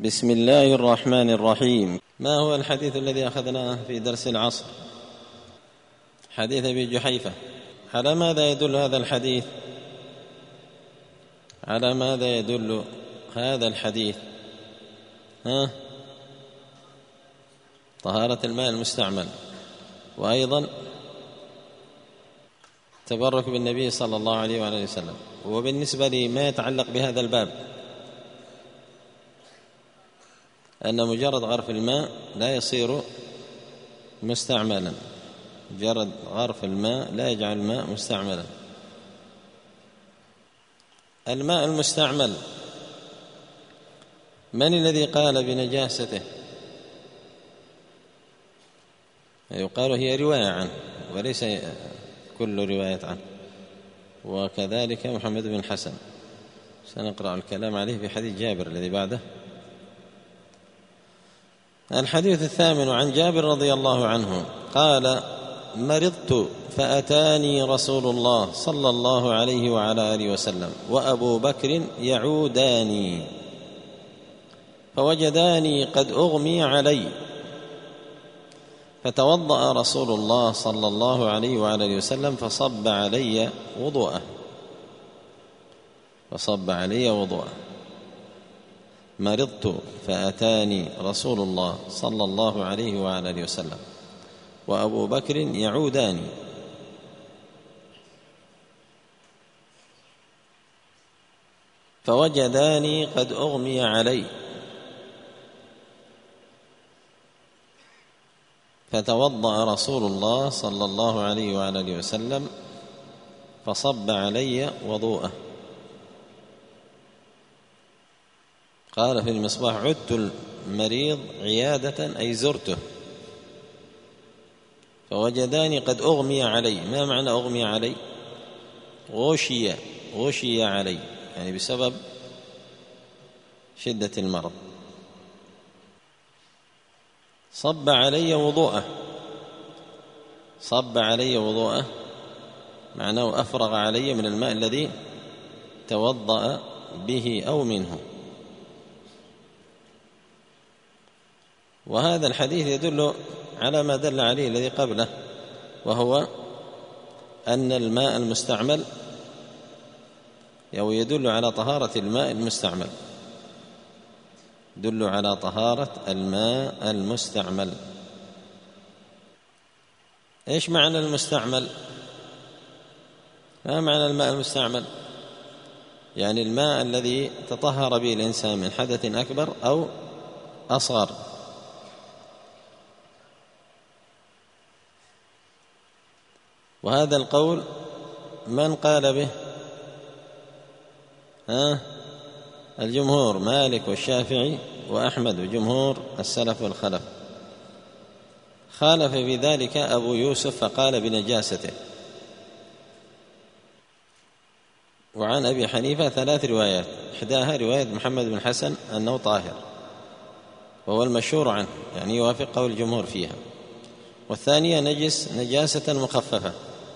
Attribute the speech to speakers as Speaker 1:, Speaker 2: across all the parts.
Speaker 1: بسم الله الرحمن الرحيم. ما هو الحديث الذي أخذناه في درس العصر؟ حديث أبي جحيفة. على ماذا يدل هذا الحديث؟ على ماذا يدل هذا الحديث؟ طهارة الماء المستعمل، وأيضا تبرك بالنبي صلى الله عليه وآله وسلم. وبالنسبة لما يتعلق بهذا الباب، أن مجرد غرف الماء لا يصير مستعملا، مجرد غرف الماء لا يجعل الماء مستعملا. الماء المستعمل من الذي قال بنجاسته؟ يقال هي رواية عنه وليس كل رواية عنه، وكذلك محمد بن حسن. سنقرأ الكلام عليه في حديث جابر الذي بعده. الحديث الثامن عن جابر رضي الله عنه قال: مرضت فأتاني رسول الله صلى الله عليه وعلى آله وسلم وأبو بكر يعوداني، فوجداني قد أغمي علي، فتوضأ رسول الله صلى الله عليه وعلى آله وسلم فصب علي وضوءه. مرضت فأتاني رسول الله صلى الله عليه وعلى آله وسلم وأبو بكر يعوداني، فوجداني قد أغمي علي، فتوضأ رسول الله صلى الله عليه وعلى آله وسلم فصب علي وضوءه. قال في المصباح: عدت المريض عيادة أي زرته، فوجداني قد أغمي علي. ما معنى أغمي علي؟ غشي علي، يعني بسبب شدة المرض. صب علي وضوءه معناه أفرغ علي من الماء الذي توضأ به أو منه. وهذا الحديث يدل على ما دل عليه الذي قبله، وهو أن الماء المستعمل، أو يدل على طهارة الماء المستعمل، يدل على طهارة الماء المستعمل. إيش معنى المستعمل؟ ما معنى الماء المستعمل؟ يعني الماء الذي تطهر به الإنسان من حدث أكبر أو أصغر. وهذا القول من قال به؟ الجمهور، مالك والشافعي وأحمد وجمهور السلف والخلف. خالف في ذلك أبو يوسف فقال بنجاسته. وعن أبي حنيفة 3 روايات، إحداها رواية محمد بن حسن أنه طاهر، وهو المشهور عنه، يعني يوافق قول الجمهور فيها. والثانية نجاسة مخففة.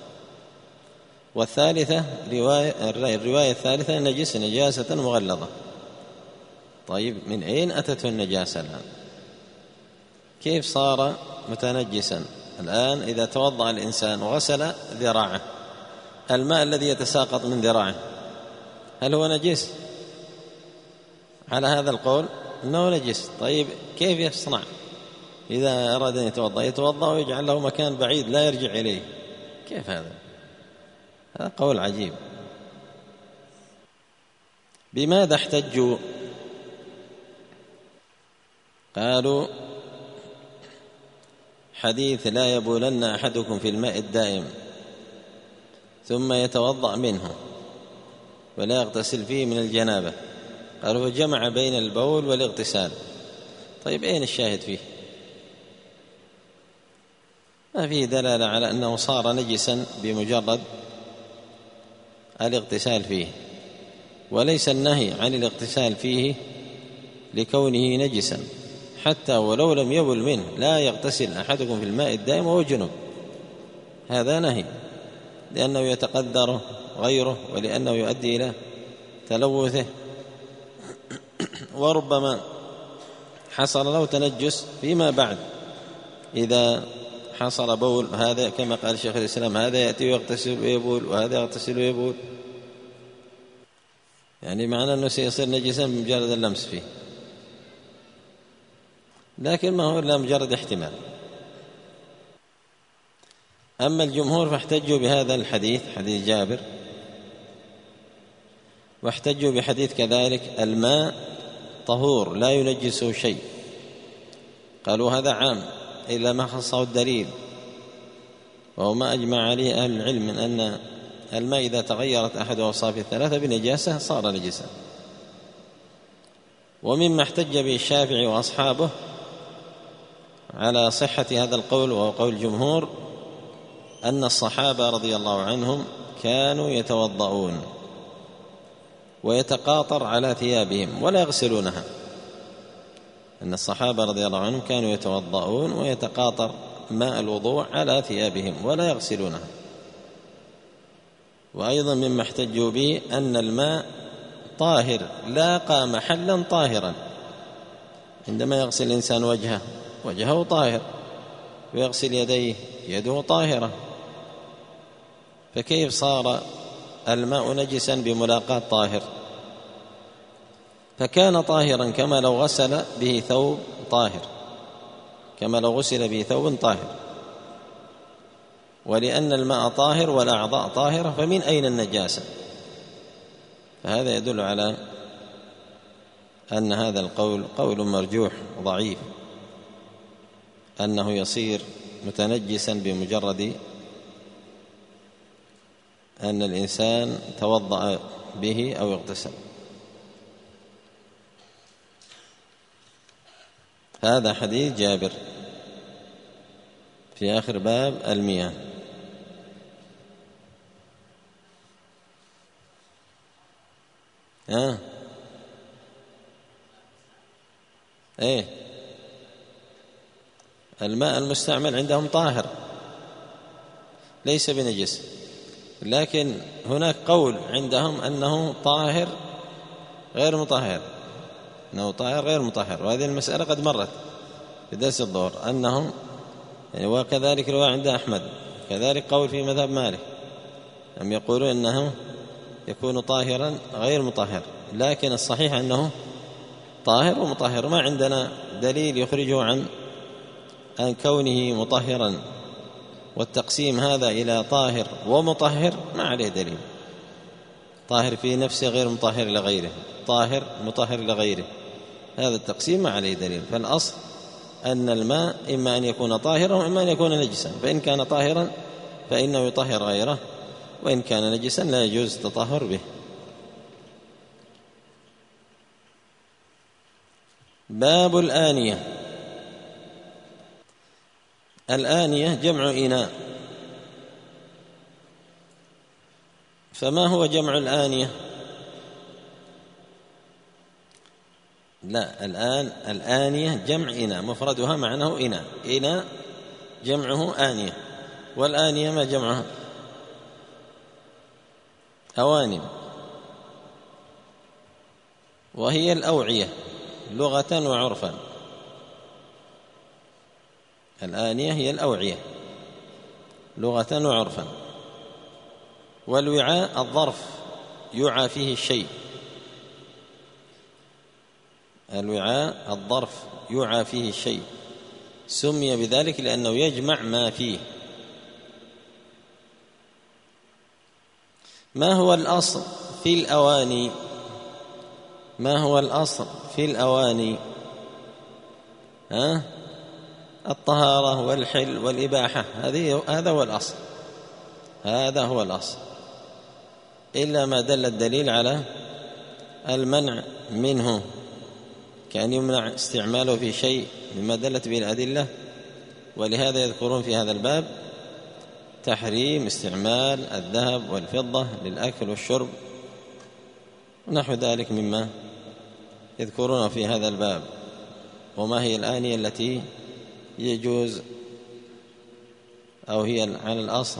Speaker 1: والثالثة الرواية الثالثة نجاسة مغلظة. طيب، من أين أتته النجاسة الآن؟ كيف صار متنجسا الآن؟ إذا توضأ الإنسان وغسل ذراعه، الماء الذي يتساقط من ذراعه هل هو نجس؟ على هذا القول أنه نجس. طيب، كيف يصنع إذا أراد أن يتوضأ ويجعل له مكان بعيد لا يرجع إليه؟ كيف هذا؟ هذا قول عجيب. بماذا احتجوا؟ قالوا: حديث لا يبولن أحدكم في الماء الدائم ثم يتوضأ منه ولا يغتسل فيه من الجنابة. قالوا: فجمع بين البول والاغتسال. طيب، أين الشاهد فيه؟ ما فيه دلالة على أنه صار نجسا بمجرد الاغتسال فيه، وليس النهي عن الاغتسال فيه لكونه نجسا، حتى ولو لم يبل منه. لا يغتسل أحدكم في الماء الدائم وهو جنب، هذا نهي، لأنه يتقدر غيره ولأنه يؤدي إلى تلوثه. وربما حصل له تنجس فيما بعد، إذا حصل بول، هذا كما قال شيخ الإسلام هذا يأتي ويغتسل ويبول وهذا يغتسل ويبول، يعني معنى أنه سيصير نجسا بمجرد اللمس فيه، لكن ما هو إلا مجرد احتمال. أما الجمهور فاحتجوا بهذا الحديث، حديث جابر، واحتجوا بحديث كذلك الماء طهور لا ينجسه شيء، قالوا هذا عام إلا ما خصه الدليل، وهو ما أجمع عليه أهل العلم من أن الماء إذا تغيرت أحد أوصافه الثلاثة بنجاسة صار نجسا. ومما احتج به الشافعي وأصحابه على صحة هذا القول وهو قول الجمهور أن الصحابة رضي الله عنهم كانوا يتوضؤون ويتقاطر على ثيابهم ولا يغسلونها، أن الصحابة رضي الله عنهم كانوا يتوضؤون ويتقاطر ماء الوضوء على ثيابهم ولا يغسلونها. وأيضا مما احتجوا به أن الماء طاهر لاقى محلا طاهرا، عندما يغسل الإنسان وجهه طاهر، ويغسل يديه يده طاهرة، فكيف صار الماء نجسا بملاقاة طاهر؟ فكان طاهرا كما لو غسل به ثوب طاهر، كما لو غسل به ثوب طاهر. ولأن الماء طاهر والأعضاء طاهرة فمن أين النجاسة؟ فهذا يدل على أن هذا القول قول مرجوح ضعيف، أنه يصير متنجسا بمجرد أن الإنسان توضأ به أو اغتسل. هذا حديث جابر في آخر باب المياه. الماء المستعمل عندهم طاهر ليس بنجس، لكن هناك قول عندهم أنه طاهر غير مطهر، أنه طاهر غير مطهر، وهذه المسألة قد مرت في درس الظهر أنه وكذلك رواية عند أحمد، كذلك قول في مذهب مالك، هم يقولون أنه يكون طاهرا غير مطهر، لكن الصحيح أنه طاهر ومطهر، ما عندنا دليل يخرجه عن كونه مطهرا، والتقسيم هذا إلى طاهر ومطهر ما عليه دليل، طاهر في نفسه غير مطهر لغيره، طاهر مطهر لغيره، هذا التقسيم ما عليه دليل. فالأصل أن الماء إما أن يكون طاهرا وإما أن يكون نجسا، فإن كان طاهرا فإنه يطهر غيره، وإن كان نجسا لا يجوز التطهر به. باب الآنية. الآنية جمع إناء، فما هو جمع الآنية؟ لا، الآن الآنية جمع إناء، مفردها معناه إناء، إناء جمعه آنية، والآنية ما جمعها؟ أواني، وهي الأوعية لغة وعرفا. الآنية هي الأوعية لغة وعرفا. والوعاء الظرف يوعى فيه الشيء، الوعاء الظرف يوعى فيه الشيء، سمي بذلك لأنه يجمع ما فيه. ما هو الأصل في الأواني؟ ما هو الأصل في الأواني؟ الطهارة والحل والإباحة، هذا هو الأصل، هذا هو الأصل، إلا ما دل الدليل على المنع منه، كأن يمنع استعماله في شيء مما دلت به الأدلة. ولهذا يذكرون في هذا الباب تحريم استعمال الذهب والفضة للأكل والشرب ونحو ذلك مما يذكرون في هذا الباب. وما هي الآنية التي يجوز أو هي على الأصل؟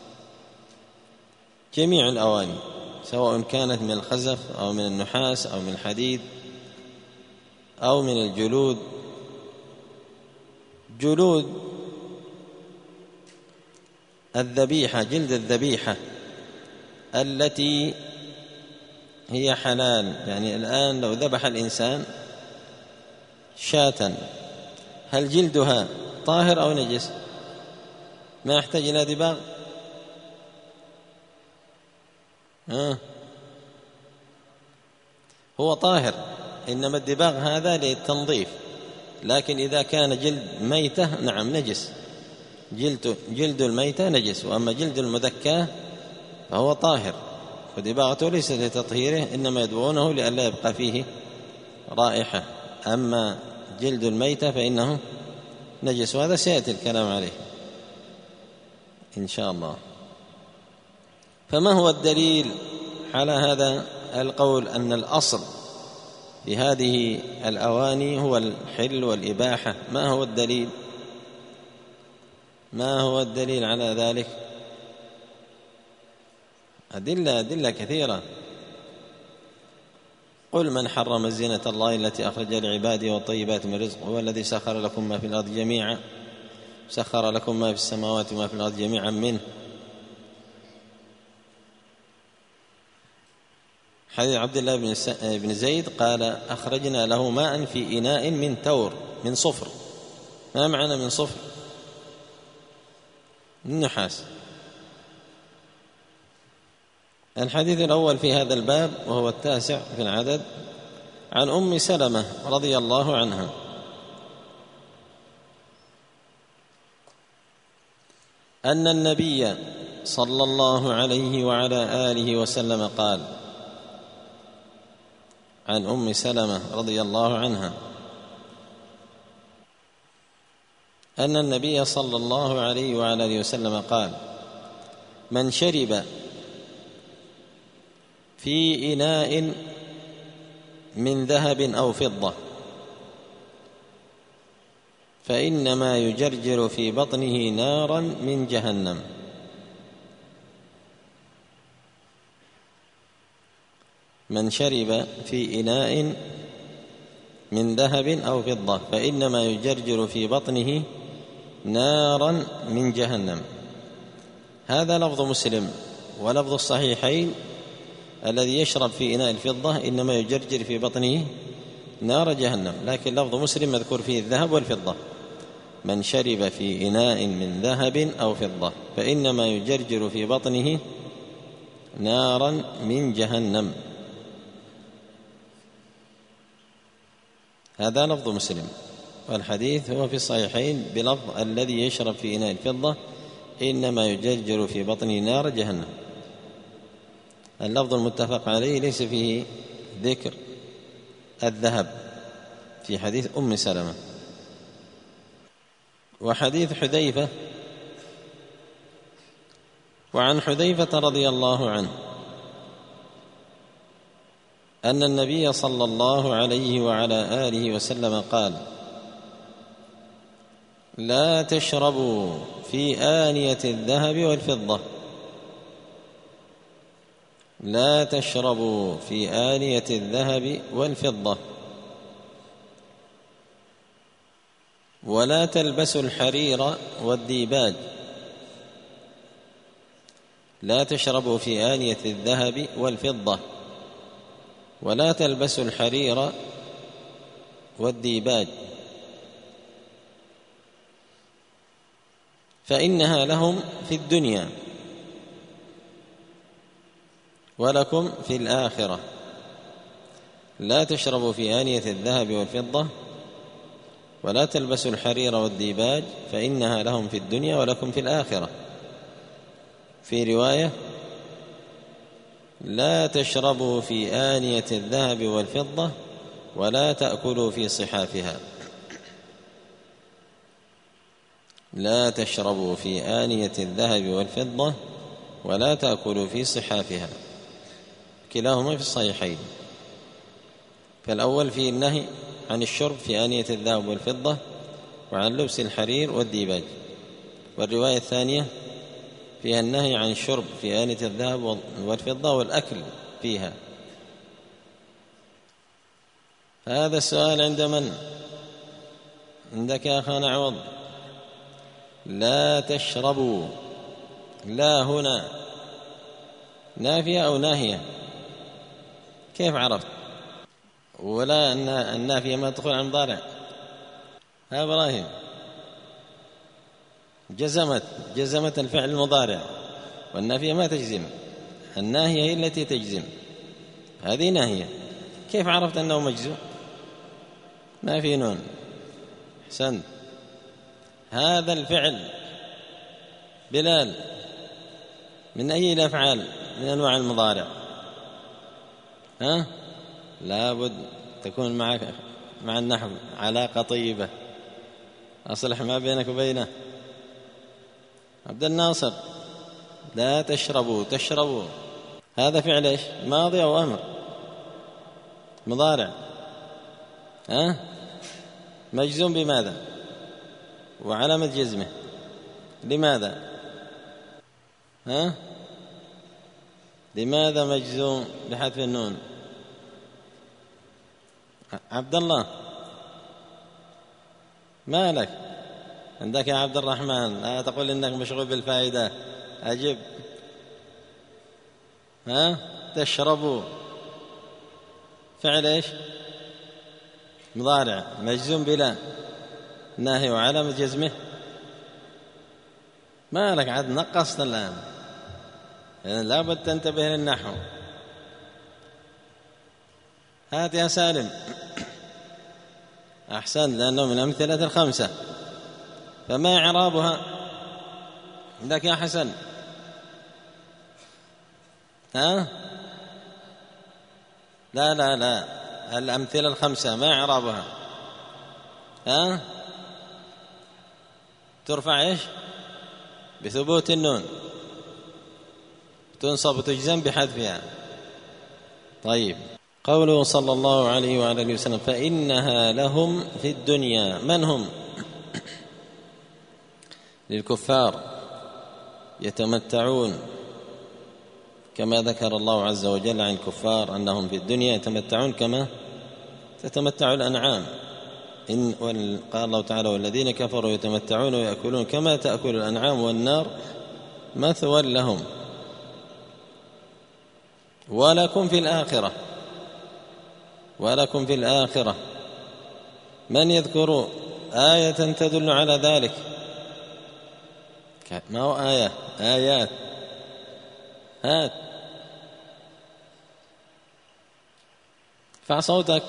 Speaker 1: جميع الأواني، سواء كانت من الخزف أو من النحاس أو من الحديد أو من الجلود. جلود الذبيحة، جلد الذبيحة التي هي حلال، يعني الآن لو ذبح الإنسان شاة، هل جلدها طاهر أو نجس؟ ما يحتاج إلى دباغ؟ هو طاهر، إنما الدباغ هذا للتنظيف، لكن إذا كان جلد ميتة نعم نجس، جلد الميتة نجس، وأما جلد المذكاة فهو طاهر، ودباغته ليس لتطهيره، إنما يدبغونه لئلا يبقى فيه رائحة. أما جلد الميتة فإنه نجس، وهذا سيأتي الكلام عليه إن شاء الله. فما هو الدليل على هذا القول أن الأصل في هذه الأواني هو الحل والإباحة؟ ما هو الدليل؟ ما هو الدليل على ذلك؟ أدلة كثيرة. قل من حرم زينة الله التي أخرج لعباده والطيبات من رزق، هو الذي سخر لكم ما في الأرض جميعا، سخر لكم ما في السماوات وما في الأرض جميعا منه. حديث عبد الله بن زيد قال أخرجنا له ماء في إناء من تور من صفر. ما معنى من صفر؟ من نحاس. الحديث الأول في هذا الباب وهو التاسع في العدد، عن أم سلمة رضي الله عنها أن النبي صلى الله عليه وعلى آله وسلم قال، عن أم سلمة رضي الله عنها أن النبي صلى الله عليه وعلى آله وسلم قال: من شرب في إناء من ذهب أو فضة فإنما يجرجر في بطنه نارا من جهنم. من شرب في إناء من ذهب أو فضة فإنما يجرجر في بطنه نارا من جهنم. هذا لفظ مسلم، ولفظ الصحيحين الذي يشرب في إناء الفضة إنما يجرجر في بطنه نار جهنم، لكن لفظ مسلم مذكور فيه الذهب والفضة. من شرب في إناء من ذهب أو فضة فإنما يجرجر في بطنه نارا من جهنم. هذا لفظ مسلم، والحديث هو في الصحيحين بلفظ الذي يشرب في إناء الفضة إنما يجرجر في بطنه نار جهنم. اللفظ المتفق عليه ليس فيه ذكر الذهب في حديث أم سلمة. وحديث حذيفة، وعن حذيفة رضي الله عنه أن النبي صلى الله عليه وعلى آله وسلم قال: لا تشربوا في آنية الذهب والفضة، لا تشربوا في آنية الذهب والفضة، ولا تلبسوا الحرير والديباج. لا تشربوا في آنية الذهب والفضة، ولا تلبسوا الحرير والديباج، فإنها لهم في الدنيا ولكم في الآخرة. لا تشربوا في آنية الذهب والفضة، ولا تلبسوا الحرير والديباج، فإنها لهم في الدنيا ولكم في الآخرة. في رواية: لا تشربوا في آنية الذهب والفضة، ولا تأكلوا في صحافها. لا تشربوا في آنية الذهب والفضة، ولا تأكلوا في صحافها. كلاهما في الصحيحين. فالأول فيه النهي عن الشرب في آنية الذهب والفضة، وعن لبس الحرير والديباج. والرواية الثانية فيها النهي عن الشرب في آنية الذهب والفضة والأكل فيها. هذا السؤال عند من؟ عندك يا أخانا عوض. لا تشربوا، لا هنا نافية أو ناهية؟ كيف عرفت؟ ولا النافية ما تدخل على المضارع. ها إبراهيم، جزمت الفعل المضارع، والنافية ما تجزم، الناهية هي التي تجزم، هذه ناهية. كيف عرفت أنه مجزوم؟ ما في نون. أحسنت. هذا الفعل بلال من أي الأفعال من أنواع المضارع؟ لابد تكون معك مع النحو علاقة طيبة، أصلح ما بينك وبينه. عبد الناصر، لا تشربوا، تشربوا هذا فعل ايش؟ ماضي أو أمر؟ مضارع. مجزوم بماذا؟ وعلامة جزمه لماذا؟ لماذا مجزوم بحذف النون؟ عبد الله، ما لك؟ عندك يا عبد الرحمن، لا تقول إنك مشغول بالفائدة، أجب. تشربوا فعل ايش؟ مضارع مجزوم بلا، ناهي وعلامة جزمه. ما لك؟ عاد نقصت الآن، يعني لابد تنتبه للنحو. هات يا سالم. أحسن، لأنه من أمثلة الخمسة. فما إعرابها عندك يا حسن؟ لا لا لا، الأمثلة الخمسة ما إعرابها؟ ترفع إيش؟ بثبوت النون، تنصب وتجزم بحذفها. طيب، قوله صلى الله عليه وعلى آله وسلم فإنها لهم في الدنيا. من هم؟ للكفار، يتمتعون كما ذكر الله عز وجل عن الكفار أنهم في الدنيا يتمتعون كما تتمتع الأنعام. قال الله تعالى والذين كفروا يتمتعون ويأكلون كما تأكل الأنعام والنار مثوى لهم ولكم في الآخرة. ولكم في الآخرة. من يذكر آية تدل على ذلك؟ ما هو آية؟ آيات. هات، ارفع صوتك.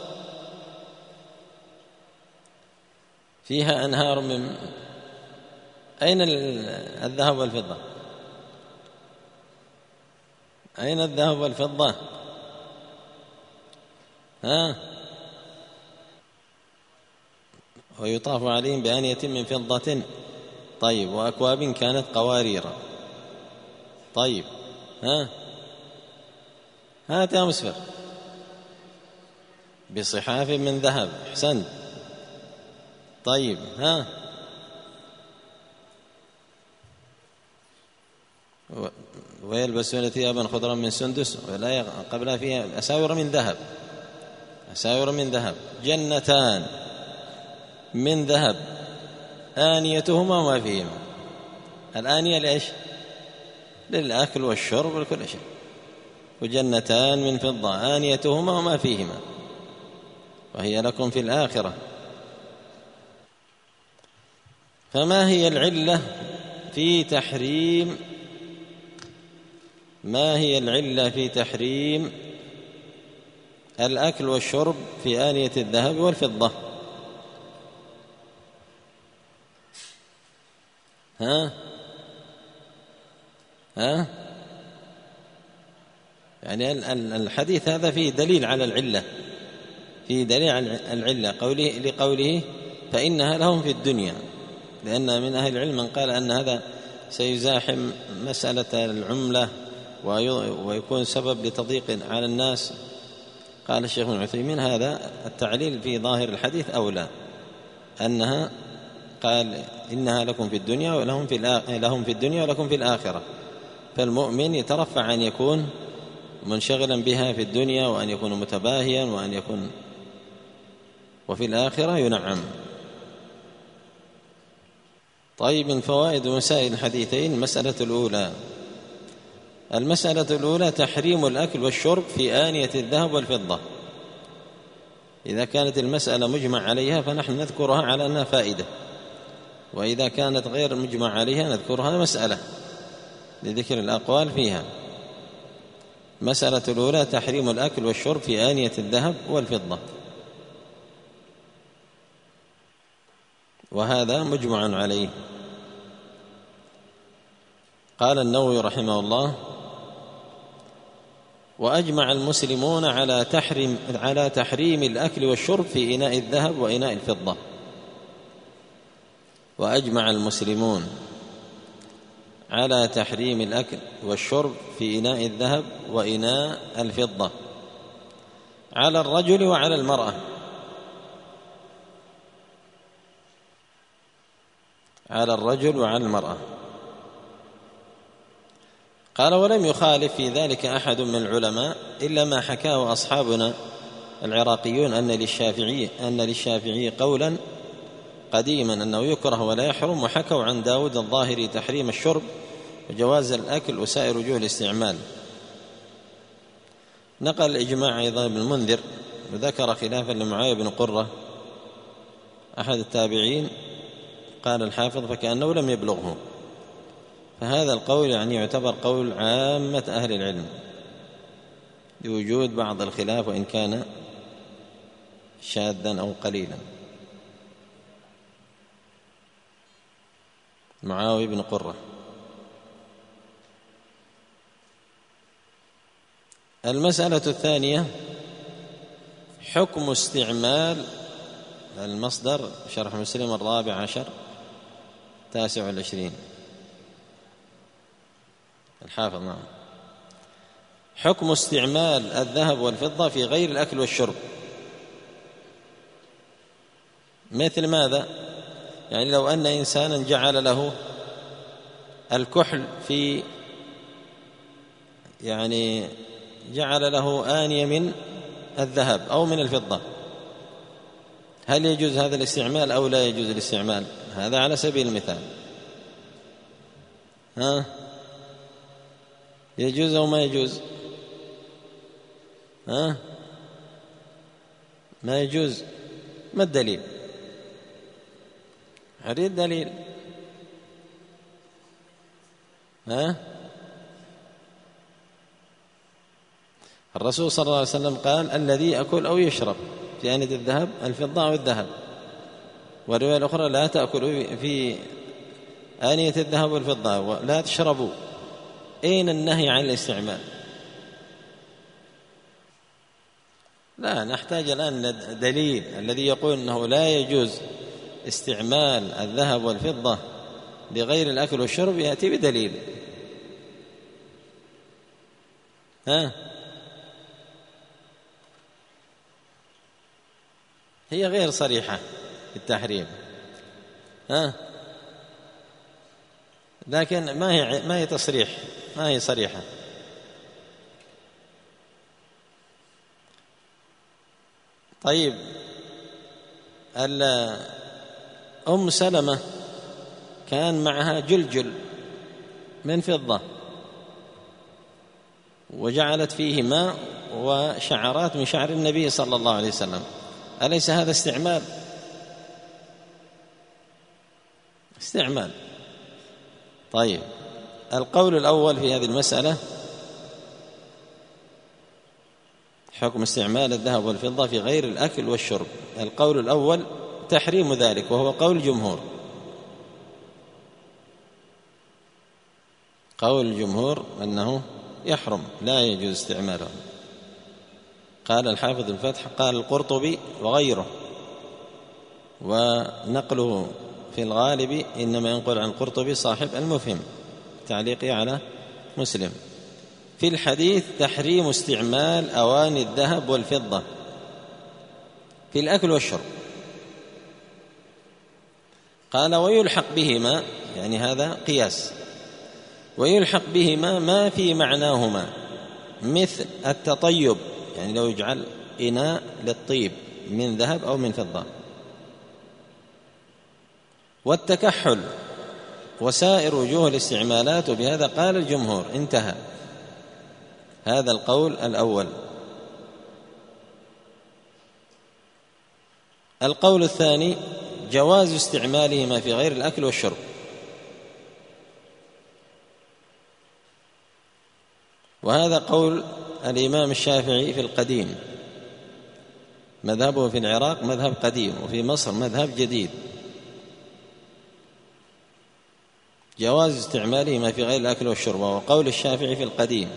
Speaker 1: فيها أنهار من أين الذهب والفضة؟ أين الذهب والفضة؟ ويطاف عليهم بآنية من فضة. طيب، وأكواب كانت قوارير. طيب، هات يا مسفر. بصحاف من ذهب. أحسنت. طيب، ويلبسون ثيابا خضرا من سندس ولا قبلها فيها أساور من ذهب. أساور من ذهب. جنتان من ذهب آنيتهما وما فيهما. الآنية لإيش؟ للأكل والشرب وكل شيء. وجنتان من فضة آنيتهما وما فيهما وهي لكم في الآخرة. فما هي العلة في تحريم الأكل والشرب في آنية الذهب والفضة؟ يعني الحديث هذا فيه دليل على العلة، فيه دليل على العلة لقوله فإنها لهم في الدنيا، لأن من أهل العلم من قال أن هذا سيزاحم مسألة العملة ويكون سبب لتضييق على الناس. قال الشيخ ابن عثيمين هذا التعليل في ظاهر الحديث أولى، أنها قال إنها لكم في الدنيا ولهم في الدنيا ولكم في الآخرة. فالمؤمن يترفع أن يكون منشغلا بها في الدنيا، وأن يكون متباهيا، وأن يكون وفي الآخرة ينعم. طيب، من فوائد ومسائل الحديثين المسألة الأولى تحريم الأكل والشرب في آنية الذهب والفضة. إذا كانت المسألة مجمع عليها فنحن نذكرها على أنها فائدة، وإذا كانت غير مجمع عليها نذكرها مسألة لذكر الأقوال فيها. مسألة الأولى تحريم الأكل والشرب في آنية الذهب والفضة، وهذا مجمع عليه. قال النووي رحمه الله: وأجمع المسلمون على تحريم الأكل والشرب في إناء الذهب وإناء الفضة. وأجمع المسلمون على تحريم الأكل والشرب في إناء الذهب وإناء الفضة على الرجل وعلى المرأة. على الرجل وعلى المرأة. قال: ولم يخالف في ذلك أحد من العلماء إلا ما حكاه أصحابنا العراقيون أن للشافعي قولا قديما أنه يكره ولا يحرم، وحكوا عن داود الظاهري تحريم الشرب وجواز الأكل وسائر وجوه الاستعمال. نقل الإجماع أيضا ابن المنذر، وذكر خلافا لمعاوية بن قرة أحد التابعين. قال الحافظ: فكأنه لم يبلغه. فهذا القول يعتبر قول عامة أهل العلم لوجود بعض الخلاف وإن كان شاذا أو قليلا. معاوية بن قرة. المسألة الثانية حكم استعمال المصدر، شرح مسلم 14 29 الحافظ. نعم. حكم استعمال الذهب والفضة في غير الأكل والشرب. مثل ماذا؟ يعني لو أن إنسانا جعل له الكحل جعل له آنية من الذهب أو من الفضة، هل يجوز هذا الاستعمال أو لا يجوز الاستعمال؟ هذا على سبيل المثال. يجوز أو ما يجوز؟ ما يجوز. ما الدليل؟ أريد دليل. الرسول صلى الله عليه وسلم قال: الذي يأكل أو يشرب في آنية الذهب الفضة أو الذهب. والرواية الأخرى: لا تأكلوا في آنية الذهب والفضة ولا تشربوا. أين النهي عن الاستعمال؟ لا، نحتاج الآن دليل. الذي يقول أنه لا يجوز استعمال الذهب والفضة لغير الأكل والشرب يأتي بدليل. هي غير صريحة في التحريم، لكن ما هي تصريح، ما هي صريحة. طيب، أم سلمة كان معها جلجل من فضة وجعلت فيه ماء وشعرات من شعر النبي صلى الله عليه وسلم، أليس هذا استعمال؟ استعمال. طيب، القول الأول في هذه المسألة حكم استعمال الذهب والفضة في غير الأكل والشرب. القول الأول تحريم ذلك، وهو قول الجمهور. قول الجمهور أنه يحرم، لا يجوز استعماله. قال الحافظ الفتح، قال القرطبي وغيره، ونقله في الغالب إنما ينقل عن القرطبي صاحب المفهم تعليقه على مسلم في الحديث تحريم استعمال أواني الذهب والفضة في الأكل والشرب. قال: ويلحق بهما، يعني هذا قياس، ويلحق بهما ما في معناهما مثل التطيب، يعني لو يجعل إناء للطيب من ذهب أو من فضة. والتكحل وسائر وجوه الاستعمالات، وبهذا قال الجمهور. انتهى. هذا القول الأول. القول الثاني جواز استعمالهما في غير الأكل والشرب. وهذا قول الإمام الشافعي في القديم، مذهبه في العراق مذهب قديم، وفي مصر مذهب جديد، جواز استعمالهما في غير الأكل والشرب، وقول الشافعي في القديم.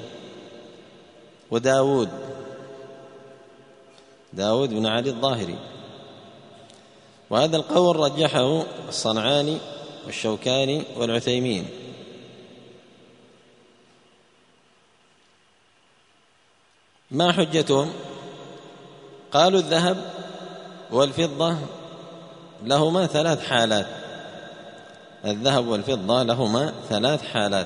Speaker 1: وداود بن علي الظاهري. وهذا القول رجحه الصنعاني والشوكاني والعثيمين. ما حجتهم؟ قالوا الذهب والفضة لهما 3 حالات. الذهب والفضة لهما 3 حالات.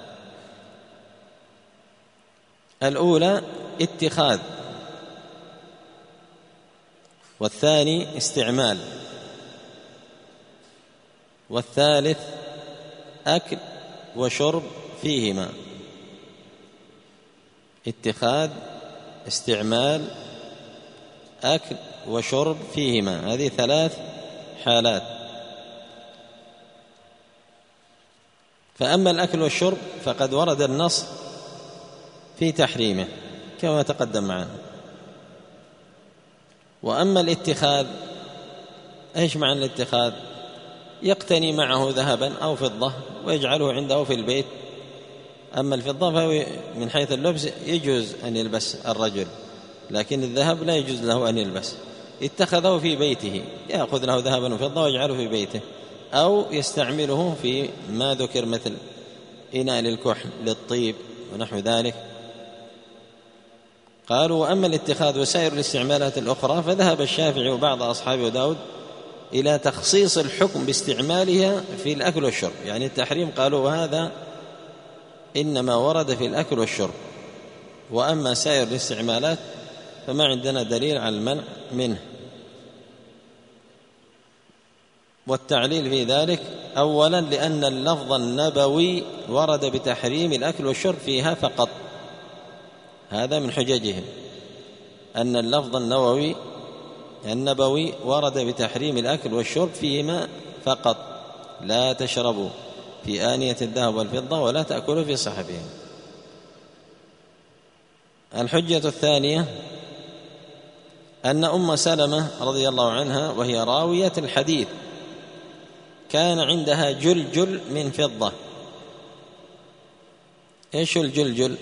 Speaker 1: الأولى اتخاذ، والثاني استعمال، والثالث أكل وشرب فيهما. اتخاذ، استعمال، أكل وشرب فيهما، هذه 3 حالات. فأما الأكل والشرب فقد ورد النص في تحريمه كما تقدم معنا. وأما الاتخاذ، إيش معنى الاتخاذ؟ يقتني معه ذهبا أو فضة ويجعله عنده في البيت. أما الفضة فهو من حيث اللبس يجوز أن يلبس الرجل، لكن الذهب لا يجوز له أن يلبس. اتخذه في بيته، يأخذ له ذهبا وفضة ويجعله في بيته، أو يستعمله في ما ذكر مثل إناء للكحل للطيب ونحو ذلك. قالوا وأما الاتخاذ وسائر الاستعمالات الأخرى فذهب الشافعي وبعض أصحابه وداود إلى تخصيص الحكم باستعمالها في الأكل والشرب، يعني التحريم قالوا وهذا إنما ورد في الأكل والشرب، وأما سائر الاستعمالات فما عندنا دليل على المنع منه. والتعليل في ذلك أولا لأن اللفظ النبوي ورد بتحريم الأكل والشرب فيها فقط، هذا من حججهم أن اللفظ النبوي ورد بتحريم الأكل والشرب فيهما فقط، لا تشربوا في آنية الذهب والفضة ولا تأكلوا في صحفهم. الحجة الثانية أن أم سلمة رضي الله عنها وهي راوية الحديث كان عندها جلجل من فضة. إيش الجلجل؟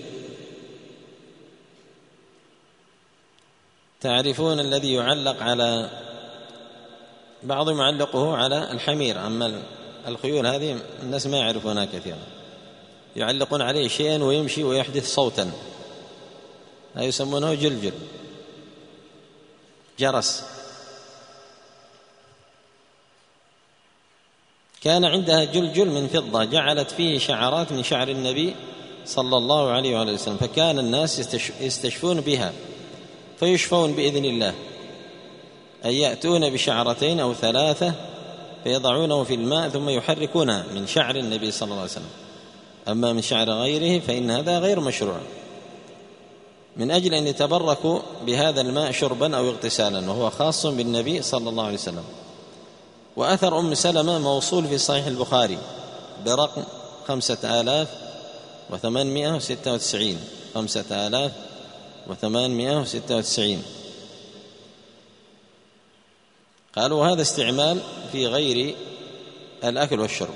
Speaker 1: تعرفون الذي يعلق على بعضهم يعلقه على الحمير، أما الخيول هذه الناس ما يعرفونها كثيرا، يعلقون عليه شيئا ويمشي ويحدث صوتا، هذا يسمونه جلجل، جرس. كان عندها جلجل من فضة جعلت فيه شعرات من شعر النبي صلى الله عليه وآله وسلم، فكان الناس يستشفون بها فيشفون بإذن الله، أن يأتون بشعرتين أو 3 فيضعونه في الماء ثم يحركونها من شعر النبي صلى الله عليه وسلم. أما من شعر غيره فإن هذا غير مشروع، من أجل أن يتبركوا بهذا الماء شربا أو اغتسالا، وهو خاص بالنبي صلى الله عليه وسلم. وأثر أم سلمة موصول في صحيح البخاري برقم 5896 5896. قالوا هذا استعمال في غير الأكل والشرب.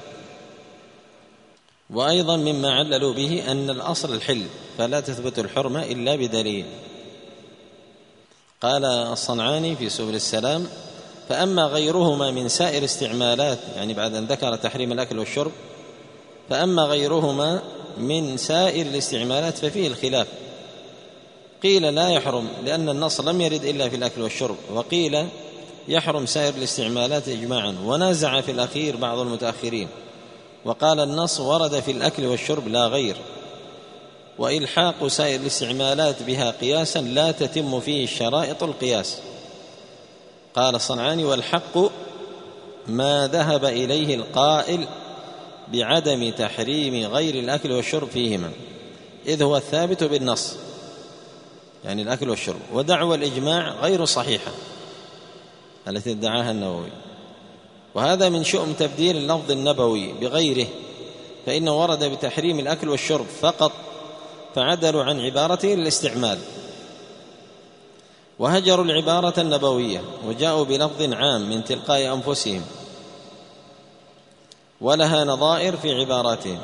Speaker 1: وأيضا مما عللوا به أن الأصل الحل فلا تثبت الحرمة إلا بدليل. قال الصنعاني في سبل السلام فأما غيرهما من سائر استعمالات، يعني بعد أن ذكر تحريم الأكل والشرب، فأما غيرهما من سائر الاستعمالات ففيه الخلاف، قيل لا يحرم لأن النص لم يرد إلا في الأكل والشرب، وقيل يحرم سائر الاستعمالات إجماعا، ونازع في الأخير بعض المتأخرين وقال النص ورد في الأكل والشرب لا غير، وإلحاق سائر الاستعمالات بها قياسا لا تتم فيه شرائط القياس، قال الصنعاني: والحق ما ذهب إليه القائل بعدم تحريم غير الأكل والشرب فيهما، إذ هو الثابت بالنص، يعني الأكل والشرب، ودعوى الإجماع غير صحيحة التي ادعاها النووي، وهذا من شؤم تبديل اللفظ النبوي بغيره، فإنه ورد بتحريم الأكل والشرب فقط، فعدلوا عن عبارته للاستعمال، وهجروا العبارة النبوية وجاءوا بلفظ عام من تلقاء أنفسهم ولها نظائر في عباراتهم.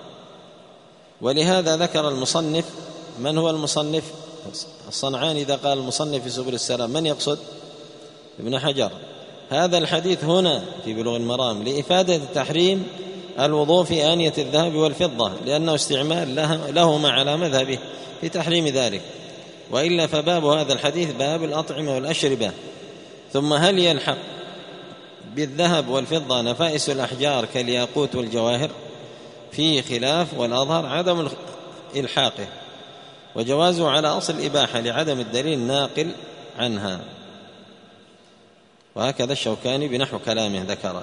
Speaker 1: ولهذا ذكر المصنف، من هو المصنف؟ الصنعاني إذا قال المصنف في سبل السلام من يقصد؟ ابن حجر. هذا الحديث هنا في بلوغ المرام لإفادة تحريم الوضوء في آنية الذهب والفضة، لأنه استعمال لهما على مذهبه في تحريم ذلك، وإلا فباب هذا الحديث باب الأطعمة والأشربة. ثم هل يلحق بالذهب والفضة نفائس الأحجار كالياقوت والجواهر؟ فيه خلاف، والأظهر عدم إلحاقه وجوازه على أصل الإباحة لعدم الدليل الناقل عنها. وهكذا الشوكاني بنحو كلامه ذكر،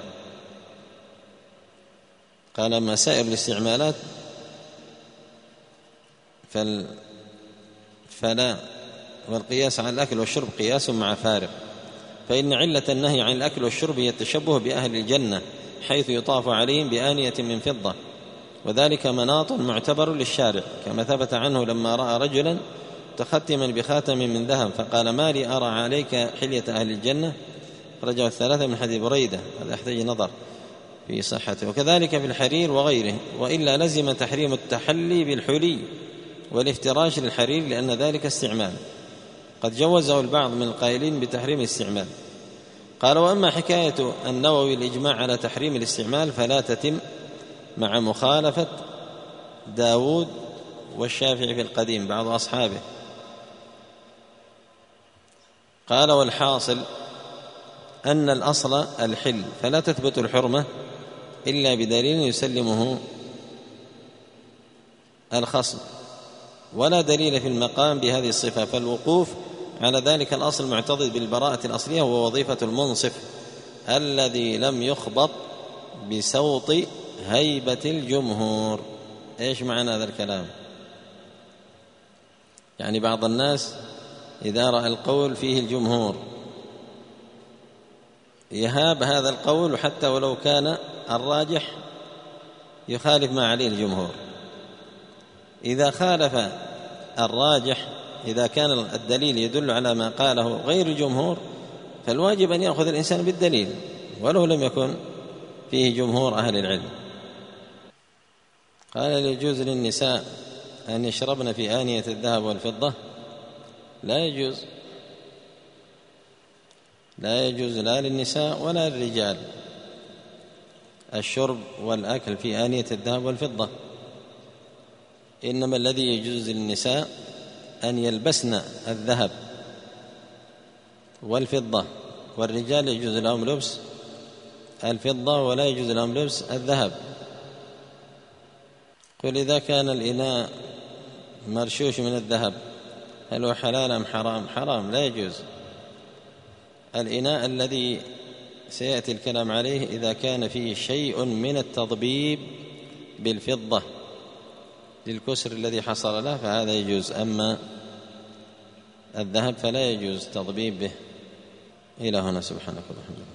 Speaker 1: قال: أما سائر الاستعمالات فلا، والقياس على الأكل والشرب قياس مع فارق، فإن علة النهي عن الأكل والشرب هي التشبه بأهل الجنة، حيث يطاف عليهم بآنية من فضة، وذلك مناط معتبر للشارع، كما ثبت عنه لما رأى رجلا تختما بخاتم من ذهب فقال: ما لي أرى عليك حلية أهل الجنة، رجع الثلاثة من حديث بريدة، هذا يحتاج نظر في صحته. وكذلك في الحرير وغيره، وإلا لزم تحريم التحلي بالحلي والافتراش للحرير، لأن ذلك استعمال قد جوزه البعض من القائلين بتحريم الاستعمال. قال: وأما حكاية النووي الإجماع على تحريم الاستعمال فلا تتم مع مخالفة داود والشافعي في القديم بعض أصحابه. قال: والحاصل أن الأصل الحل، فلا تثبت الحرمة إلا بدليل يسلمه الخصم، ولا دليل في المقام بهذه الصفة، فالوقوف على ذلك الأصل معتضد بالبراءة الأصلية، وهو وظيفة المنصف الذي لم يخبط بسوط هيبة الجمهور. إيش معنى هذا الكلام؟ يعني بعض الناس إذا رأى القول فيه الجمهور يهاب هذا القول، حتى ولو كان الراجح يخالف ما عليه الجمهور. إذا خالف الراجح، إذا كان الدليل يدل على ما قاله غير الجمهور، فالواجب أن يأخذ الإنسان بالدليل ولو لم يكن فيه جمهور أهل العلم. قال: يجوز للنساء أن يشربن في آنية الذهب والفضة؟ لا يجوز، لا يجوز لا للنساء ولا للرجال الشرب والأكل في آنية الذهب والفضة، إنما الذي يجوز للنساء أن يلبسن الذهب والفضة، والرجال يجوز لهم لبس الفضة ولا يجوز لهم لبس الذهب. قل: إذا كان الإناء مرشوش من الذهب هل هو حلال أم حرام؟ حرام، لا يجوز. الإناء الذي سيأتي الكلام عليه إذا كان فيه شيء من التضبيب بالفضة للكسر الذي حصل له فهذا يجوز، أما الذهب فلا يجوز تضبيب به. إلى هنا، سبحانك اللهم وبحمدك.